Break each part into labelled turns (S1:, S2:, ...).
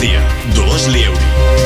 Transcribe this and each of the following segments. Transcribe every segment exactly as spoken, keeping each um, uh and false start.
S1: migdia, Dolors Lieuri.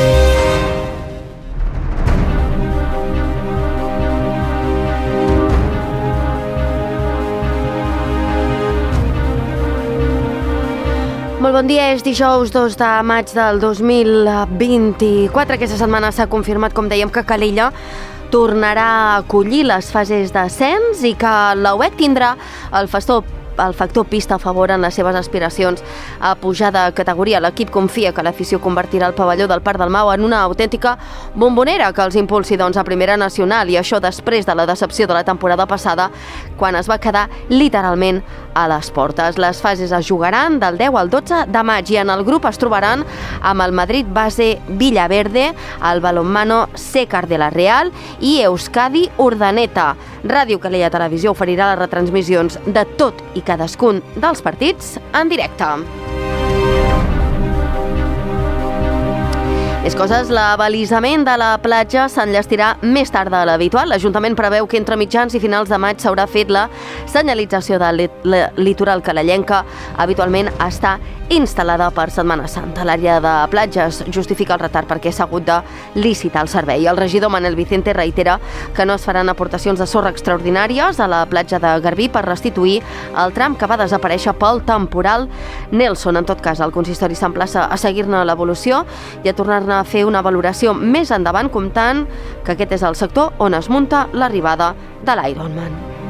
S2: Molt bon dia, és dijous dos de maig del dos mil vint-i-quatre. Aquesta setmana s'ha confirmat, com dèiem, que Calella tornarà a acollir les fases d'ascens i que la U E C tindrà el factor el factor pista a favor en les seves aspiracions a pujar de categoria. L'equip confia que l'afició convertirà el pavelló del Parc del Mau en una autèntica bombonera que els impulsi doncs, a Primera Nacional, i això després de la decepció de la temporada passada, quan es va quedar literalment a les portes. Les fases es jugaran del deu al dotze de maig i en el grup es trobaran amb el Madrid Base Villaverde, el Balonmano Sécar de la Real i Euskadi Urdaneta. Ràdio Calella Televisió oferirà les retransmissions de tot i cadascun dels partits en directe. Més coses, l'abalisament de la platja s'enllestirà més tard de l'habitual. L'Ajuntament preveu que entre mitjans i finals de maig s'haurà fet la senyalització del litoral calellenca. Habitualment està instal·lada per Setmana Santa. L'àrea de platges justifica el retard perquè s'ha hagut de licitar el servei. El regidor Manel Vicente reitera que no es faran aportacions de sorra extraordinàries a la platja de Garbí per restituir el tram que va desaparèixer pel temporal Nelson. En tot cas, el consistori s'emplaça a seguir-ne l'evolució i a tornar-ne a fer una valoració més endavant, comptant que aquest és el sector on es munta l'arribada de l'Ironman.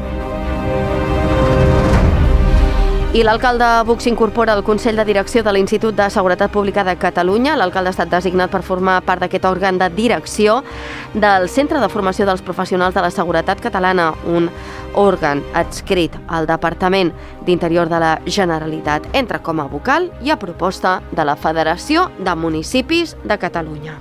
S2: I l'alcalde Buch s'incorpora al Consell de Direcció de l'Institut de Seguretat Pública de Catalunya. L'alcalde ha estat designat per formar part d'aquest òrgan de direcció del Centre de Formació dels Professionals de la Seguretat Catalana, un òrgan adscrit al Departament d'Interior de la Generalitat. Entra com a vocal i a proposta de la Federació de Municipis de Catalunya.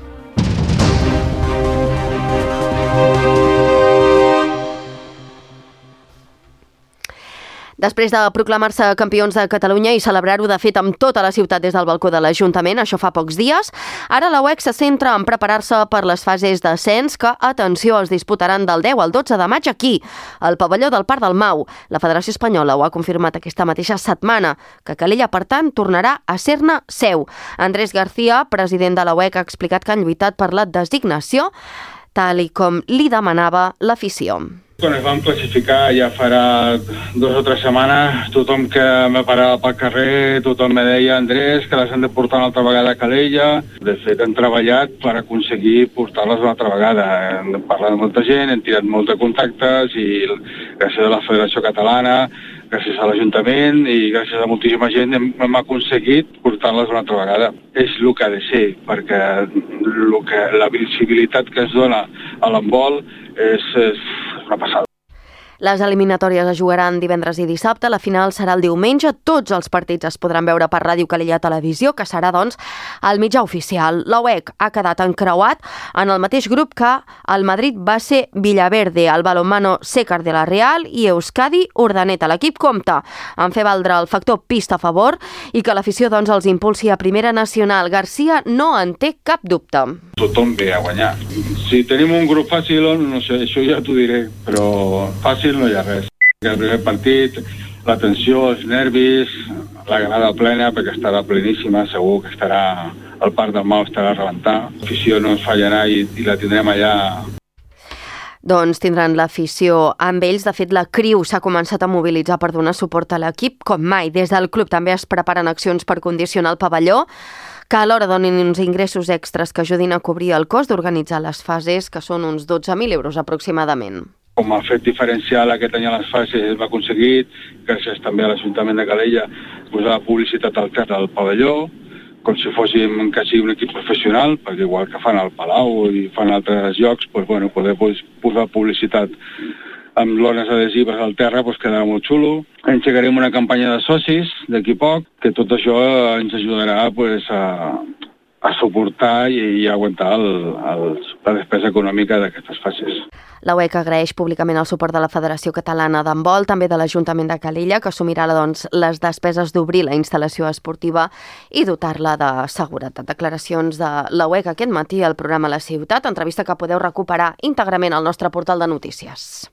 S2: Després de proclamar-se campions de Catalunya i celebrar-ho, de fet, amb tota la ciutat des del balcó de l'Ajuntament, això fa pocs dies, ara la U E C se centra en preparar-se per les fases d'ascens que, atenció, es disputaran del deu al dotze de maig aquí, al pavelló del Parc del Mau. La Federació Espanyola ho ha confirmat aquesta mateixa setmana, que Calella, per tant, tornarà a ser-ne seu. Andrés García, president de la U E C, ha explicat que han lluitat per la designació, tal i com li demanava l'afició.
S3: Quan es vam classificar ja farà dues o tres setmanes, tothom que me parava pel carrer, tothom me deia, Andrés, que les hem de portar una altra vegada a Calella. De fet, hem treballat per aconseguir portar-les una altra vegada. Hem parlat amb molta gent, hem tirat molts de contactes i gràcies a la Federació Catalana, gràcies a l'Ajuntament i gràcies a moltíssima gent hem, hem aconseguit portar-les una altra vegada. És el que ha de ser, perquè el que, la visibilitat que es dona a l'handbol és, és una passada.
S2: Les eliminatòries es jugaran divendres i dissabte, la final serà el diumenge. Tots els partits es podran veure per Ràdio Calella Televisió, que serà, doncs, el mitjà oficial. La U E C ha quedat encreuat en el mateix grup que el Madrid Base Villaverde, el Balonmano Sécar de la Real i Euskadi Urdaneta. L'equip compta en fer valdre el factor pista a favor i que l'afició, doncs, els impulsi a Primera Nacional. García no en té cap dubte.
S3: Tothom ve a guanyar. Si tenim un grup fàcil, no sé, això ja t'ho diré, però fàcil no hi ha res. El primer partit, la tensió, els nervis, la grada plena, perquè estarà pleníssima, segur que estarà, el Parc del Mau estarà a rebentar. L'afició no ens fallarà i, i la tindrem allà.
S2: Doncs tindran l'afició amb ells. De fet, la Criu s'ha començat a mobilitzar per donar suport a l'equip com mai. Des del club també es preparen accions per condicionar el pavelló, que alhora donin uns ingressos extras que ajudin a cobrir el cost d'organitzar les fases, que són uns dotze mil euros aproximadament.
S3: Com a fet diferencial aquest any a les fases es va aconseguir, gràcies també a l'Ajuntament de Calella, posar publicitat al terra del pavelló, com si fóssim quasi un equip professional, perquè igual que fan al Palau i fan altres llocs, doncs, bueno, poder posar publicitat amb lones adhesives al terra doncs quedarà molt xulo. Engegarem una campanya de socis d'aquí poc, que tot això ens ajudarà pues, a, a suportar i, i aguantar el, el, la despesa econòmica d'aquestes fases.
S2: La U E C agraeix públicament el suport de la Federació Catalana d'Handbol, també de l'Ajuntament de Calella, que assumirà doncs, les despeses d'obrir la instal·lació esportiva i dotar-la de seguretat. Declaracions de la U E C aquest matí al programa La Ciutat, entrevista que podeu recuperar íntegrament al nostre portal de notícies.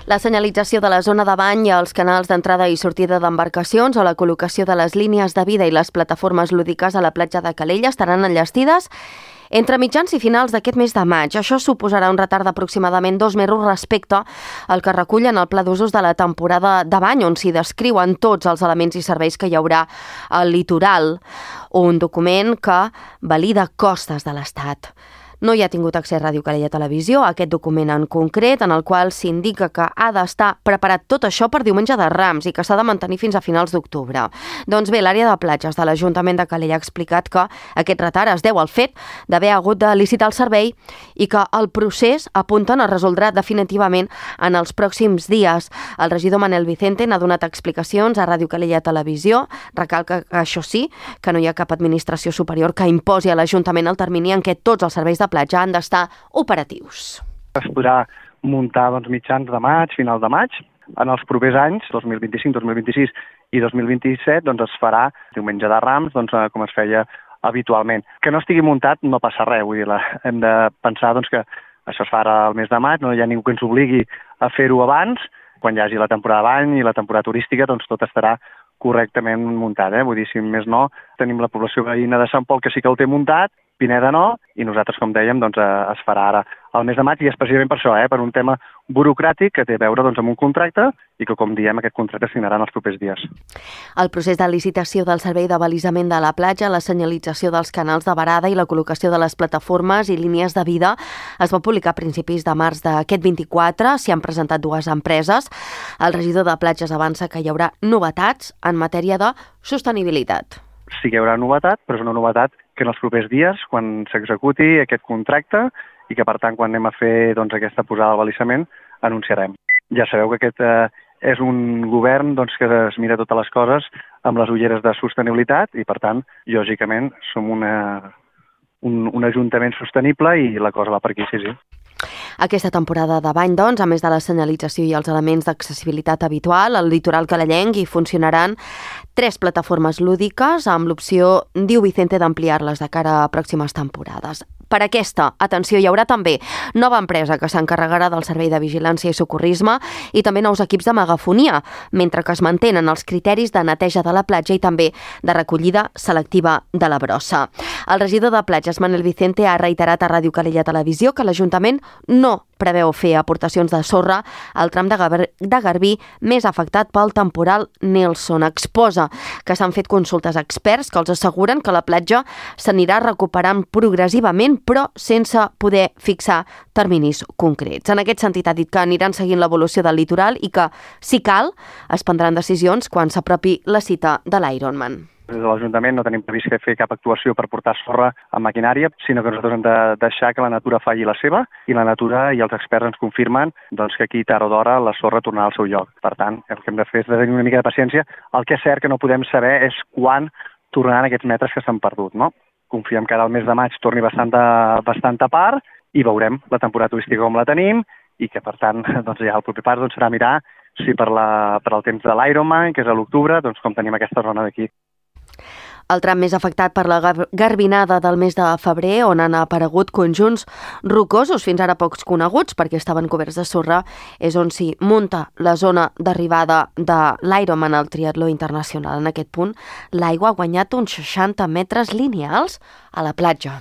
S2: La senyalització de la zona de bany, els canals d'entrada i sortida d'embarcacions o la col·locació de les línies de vida i les plataformes lúdiques a la platja de Calella estaran enllestides entre mitjans i finals d'aquest mes de maig. Això suposarà un retard d'aproximadament dos mesos respecte al que recullen el pla d'usos de la temporada de bany, on s'hi descriuen tots els elements i serveis que hi haurà al litoral, un document que valida costes de l'Estat. No hi ha tingut accés Ràdio Calella Televisió a aquest document en concret, en el qual s'indica que ha d'estar preparat tot això per diumenge de Rams i que s'ha de mantenir fins a finals d'octubre. Doncs bé, l'àrea de platges de l'Ajuntament de Calella ha explicat que aquest retard es deu al fet d'haver hagut de licitar el servei i que el procés apunten a resoldrà definitivament en els pròxims dies. El regidor Manel Vicente n'ha donat explicacions a Ràdio Calella Televisió. Recalca que això sí, que no hi ha cap administració superior que imposi a l'Ajuntament el termini en què tots els serveis de platja han d'estar operatius.
S1: Es podrà muntar doncs, mitjans de maig, final de maig. En els propers anys, dos mil vint-i-cinc, dos mil vint-i-sis i dos mil vint-i-set, doncs, es farà diumenge de Rams, doncs, com es feia habitualment. Que no estigui muntat no passa res, vull dir, la, hem de pensar doncs, que això es farà al mes de maig, no hi ha ningú que ens obligui a fer-ho abans. Quan hi hagi la temporada de bany i la temporada turística, doncs tot estarà correctament muntat. Eh? Vull dir, si més no, tenim la població veïna de Sant Pol que sí que el té muntat, Pineda no, i nosaltres, com dèiem, doncs, es farà ara al mes de maig, i especialment per això, eh, per un tema burocràtic que té a veure doncs, amb un contracte i que, com diem, aquest contracte es signarà en els propers dies.
S2: El procés de licitació del servei de balisament de la platja, la senyalització dels canals de varada i la col·locació de les plataformes i línies de vida es va publicar a principis de març d'aquest vint-i-quatre. S'hi han presentat dues empreses. El regidor de platges avança que hi haurà novetats en matèria de sostenibilitat.
S1: Sí que hi haurà novetat, però és una novetat que en els propers dies, quan s'executi aquest contracte i que, per tant, quan anem a fer doncs, aquesta posada de balisament, anunciarem. Ja sabeu que aquest eh, és un govern doncs, que es mira totes les coses amb les ulleres de sostenibilitat i, per tant, lògicament, som una, un, un ajuntament sostenible i la cosa va per aquí, sí, sí.
S2: Aquesta temporada de bany, doncs, a més de la senyalització i els elements d'accessibilitat habitual, al litoral calellenc hi funcionaran tres plataformes lúdiques amb l'opció, diu Vicente, d'ampliar-les de cara a pròximes temporades. Per aquesta, atenció, hi haurà també nova empresa que s'encarregarà del servei de vigilància i socorrisme i també nous equips de megafonia, mentre que es mantenen els criteris de neteja de la platja i també de recollida selectiva de la brossa. El regidor de platges, Manel Vicente, ha reiterat a Ràdio Calella Televisió que l'Ajuntament no preveu fer aportacions de sorra al tram de, Gar de Garbí més afectat pel temporal Nelson. Exposa que s'han fet consultes a experts que els asseguren que la platja s'anirà recuperant progressivament, però sense poder fixar terminis concrets. En aquest sentit, ha dit que aniran seguint l'evolució del litoral i que, si cal, es prendran decisions quan s'apropi la cita de l'Ironman.
S1: Des de l'Ajuntament no tenim previst fer cap actuació per portar sorra amb maquinària, sinó que nosaltres hem de deixar que la natura falli la seva i la natura i els experts ens confirmen doncs, que aquí tard o d'hora la sorra tornarà al seu lloc. Per tant, el que hem de fer és de tenir una mica de paciència. El que és cert que no podem saber és quan tornaran aquests metres que s'han perdut, no? Confiem que ara al mes de maig torni bastant, de, bastant a part i veurem la temporada turística com la tenim i que, per tant, doncs, ja el proper pas doncs, serà mirar si per, la, per el temps de l'Ironman, que és a l'octubre, doncs, com tenim aquesta zona d'aquí.
S2: El tram més afectat per la garbinada del mes de febrer, on han aparegut conjunts rocosos, fins ara pocs coneguts, perquè estaven coberts de sorra, és on s'hi munta la zona d'arribada de l'Ironman al triatló internacional. En aquest punt, l'aigua ha guanyat uns seixanta metres lineals a la platja.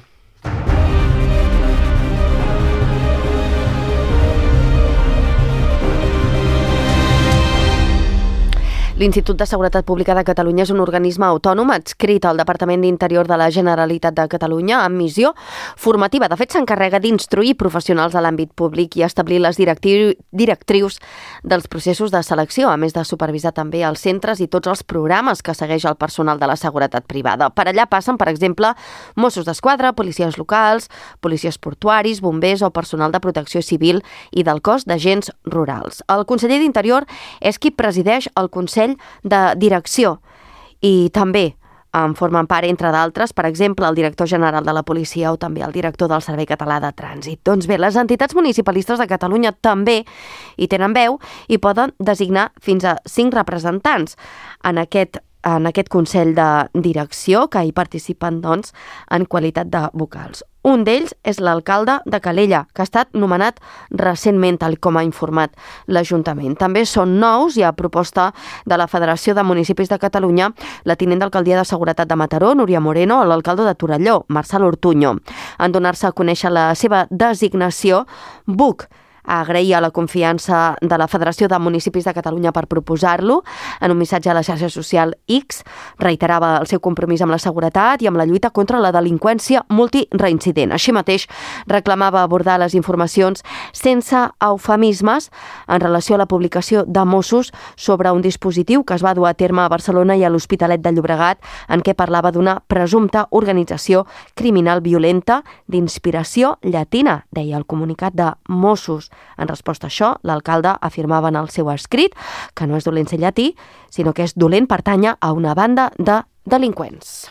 S2: L'Institut de Seguretat Pública de Catalunya és un organisme autònom adscrit al Departament d'Interior de la Generalitat de Catalunya amb missió formativa. De fet, s'encarrega d'instruir professionals de l'àmbit públic i establir les directriu directrius dels processos de selecció, a més de supervisar també els centres i tots els programes que segueix el personal de la seguretat privada. Per allà passen, per exemple, Mossos d'Esquadra, policies locals, policies portuaris, bombers o personal de protecció civil i del cos d'agents rurals. El conseller d'Interior és qui presideix el Consell de Direcció i també en formen part, entre d'altres, per exemple, el director general de la policia o també el director del Servei Català de Trànsit. Doncs bé, les entitats municipalistes de Catalunya també hi tenen veu i poden designar fins a cinc representants. En aquest en aquest Consell de Direcció, que hi participen doncs, en qualitat de vocals. Un d'ells és l'alcalde de Calella, que ha estat nomenat recentment, tal com ha informat l'Ajuntament. També són nous i a proposta de la Federació de Municipis de Catalunya, la tinent d'alcaldia de Seguretat de Mataró, Núria Moreno, o l'alcalde de Torelló, Marçal Ortuño. En donar-se a conèixer la seva designació, Buch agrair a la confiança de la Federació de Municipis de Catalunya per proposar-lo. En un missatge a la xarxa social X reiterava el seu compromís amb la seguretat i amb la lluita contra la delinqüència multireincident. Així mateix reclamava abordar les informacions sense eufemismes en relació a la publicació de Mossos sobre un dispositiu que es va dur a terme a Barcelona i a l'Hospitalet de Llobregat, en què parlava d'una presumpta organització criminal violenta d'inspiració llatina, deia el comunicat de Mossos. En resposta a això, l'alcalde afirmava en el seu escrit que no és dolent ser llatí, sinó que és dolent pertànyer a una banda de delinqüents.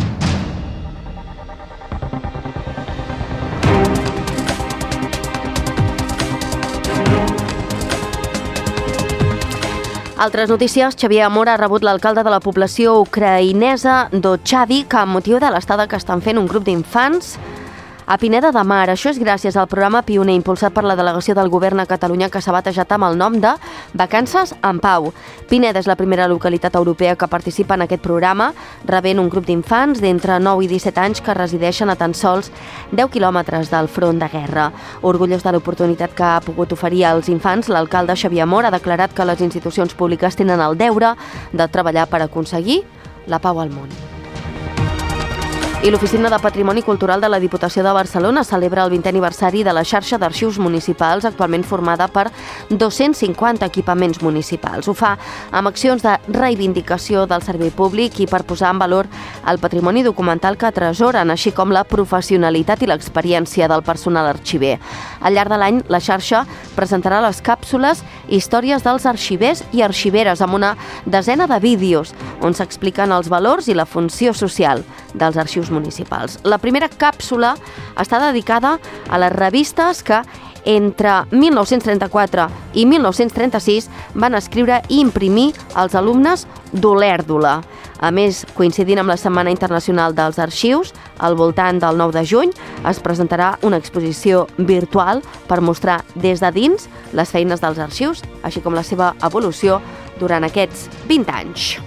S2: Altres notícies, Xavier Amor ha rebut l'alcalde de la població ucraïnesa d'Otxavi, que amb motiu de l'estada que estan fent un grup d'infants a Pineda de Mar. Això és gràcies al programa Pioner impulsat per la delegació del govern a Catalunya, que s'ha batejat amb el nom de Vacances en Pau. Pineda és la primera localitat europea que participa en aquest programa, rebent un grup d'infants d'entre nou i disset anys que resideixen a tan sols deu quilòmetres del front de guerra. Orgullós de l'oportunitat que ha pogut oferir als infants, l'alcalde Xavier Amor ha declarat que les institucions públiques tenen el deure de treballar per aconseguir la pau al món. I l'Oficina de Patrimoni Cultural de la Diputació de Barcelona celebra el vintè aniversari de la xarxa d'arxius municipals, actualment formada per dos-cents cinquanta equipaments municipals. Ho fa amb accions de reivindicació del servei públic i per posar en valor el patrimoni documental que atresoren, així com la professionalitat i l'experiència del personal arxiver. Al llarg de l'any, la xarxa presentarà les càpsules Històries dels arxivers i arxiveres amb una desena de vídeos on s'expliquen els valors i la funció social dels arxius municipals. La primera càpsula està dedicada a les revistes que entre mil nou-cents trenta-quatre i mil nou-cents trenta-sis van escriure i imprimir els alumnes d'Olèrdola. A més, coincidint amb la Setmana Internacional dels Arxius, al voltant del nou de juny es presentarà una exposició virtual per mostrar des de dins les feines dels arxius, així com la seva evolució durant aquests vint anys.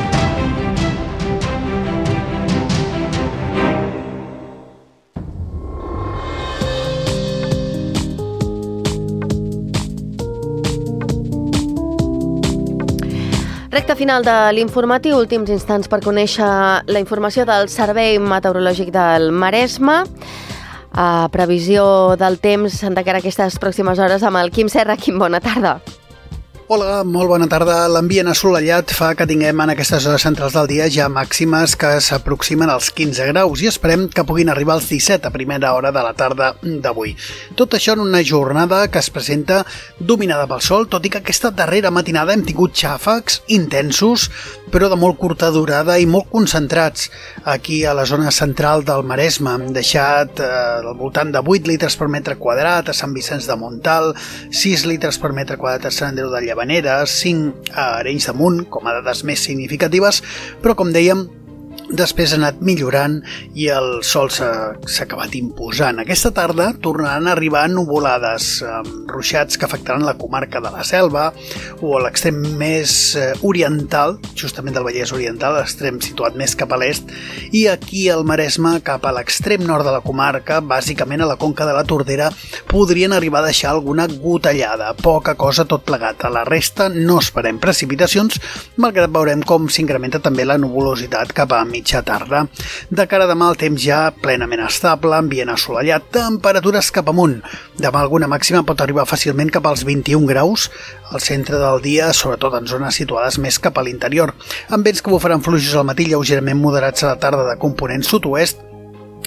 S2: Recte final de l'informatiu, últims instants per conèixer la informació del Servei Meteorològic del Maresme. A previsió del temps de cara a aquestes pròximes hores amb el Quim Serra. Quim, bona tarda.
S4: Hola, molt bona tarda. L'ambient assolellat fa que tinguem en aquestes hores centrals del dia ja màximes que s'aproximen als quinze graus i esperem que puguin arribar als disset a primera hora de la tarda d'avui. Tot això en una jornada que es presenta dominada pel sol, tot i que aquesta darrera matinada hem tingut xàfecs intensos, però de molt curta durada i molt concentrats aquí a la zona central del Maresme. Hem deixat eh, al voltant de vuit litres per metre quadrat a Sant Vicenç de Montalt, sis litres per metre quadrat a Sant Andreu de Llavaneres, cinc a Arenys de Munt, com a dades més significatives, però com dèiem, després ha anat millorant i el sol s'ha acabat imposant. Aquesta tarda tornaran a arribar nuvolades amb ruixats que afectaran la comarca de la Selva o a l'extrem més oriental, justament del Vallès Oriental, l'extrem situat més cap a l'est, i aquí al Maresme, cap a l'extrem nord de la comarca, bàsicament a la conca de la Tordera, podrien arribar a deixar alguna gotellada, poca cosa tot plegat. A la resta no esperem precipitacions, malgrat veurem com s'incrementa també la nuvolositat cap a mitja tarda. De cara a demà el temps ja plenament estable, ambient assolellat, temperatures cap amunt. Demà alguna màxima pot arribar fàcilment cap als vint-i-un graus al centre del dia, sobretot en zones situades més cap a l'interior, amb vents que bufaran fluixos al matí lleugerament moderats a la tarda de component sud-oest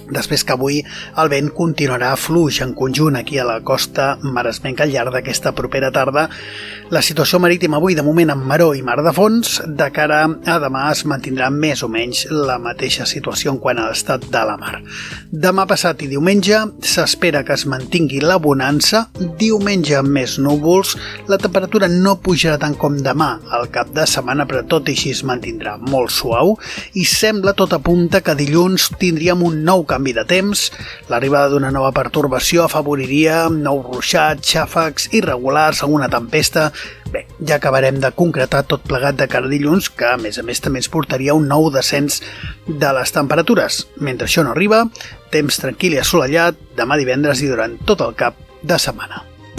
S4: després que avui el vent continuarà fluix en conjunt aquí a la costa maresmenca al llarg d'aquesta propera tarda. La situació marítima avui de moment amb maror i mar de fons, de cara a demà es mantindrà més o menys la mateixa situació en quant a l'estat de la mar. Demà passat i diumenge s'espera que es mantingui la bonança, diumenge amb més núvols, la temperatura no pujarà tant com demà al cap de setmana, però tot i així es mantindrà molt suau i sembla tot apunta que dilluns tindríem un nou canvi de temps. L'arribada d'una nova pertorbació afavoriria nous ruixats, xàfecs irregulars, alguna tempesta. Bé, ja acabarem de concretar tot plegat de cara a dilluns, que a més a més també ens portaria un nou descens de les temperatures. Mentre això no arriba, temps tranquil i assolellat demà divendres i durant tot el cap de setmana.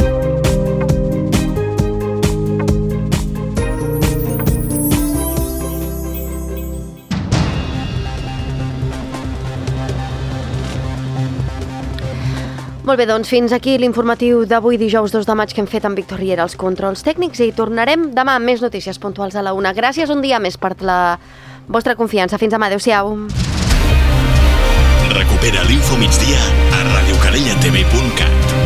S2: Molt bé, doncs fins aquí l'informatiu d'avui dijous dos de maig que hem fet amb Víctor Riera als controls tècnics i tornarem demà amb més notícies puntuals a la una. Gràcies un dia més per la vostra confiança. Fins demà. Adéu-siau.
S5: Recupera l'Info Migdia a radiocalellatv punt cat.